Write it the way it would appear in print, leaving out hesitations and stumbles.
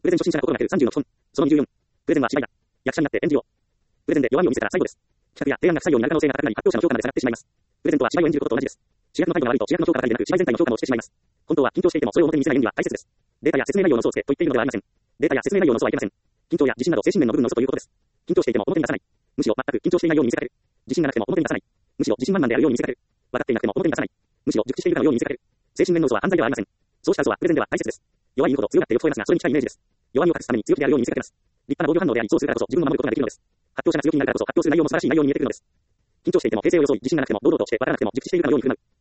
プレゼン初心者が心がける36本。その24。プレゼンは芝居だ。役者になって演じよう。プレゼンで弱みを見せたら最後です。企画や提案が不採用になる可能性が高くなり、発表者の評価まで下がってしまいます。プレゼントは芝居を演じることと同じです。主役の態度が悪いと主役の評価が高いでなく、芝居全体の評価も落ちてしまいます。本当は緊張していてもそれを表に見せない演技は大切です。データや説明内容の嘘をつけと言っているのではありません。データや説明内容の嘘はいけません。緊張や自信など精神面の部分の嘘ということです。緊張していても表に出さない。むしろ全く緊張していないように見せかける。自信がなくても表に出さない。むしろ自信満々であるように見せかける。分かっていなくても表に出さない。むしろ熟知しているかのように見せかける。精神面の嘘は犯罪ではありません。そうした嘘はプレゼンでは大切です。弱いほど強がっていると聞こえますが、それに近いイメージです。弱みを隠すために強気であるように見せかけます。立派な防御反応であり、そうするからこそ自分を守ることができるのです。発表者が強気になるからこそ発表する内容も素晴らしい内容に見えてくるのです。緊張していても訂正を装い、自信がなくても堂々として分からなくても熟知しているかのように振る舞う。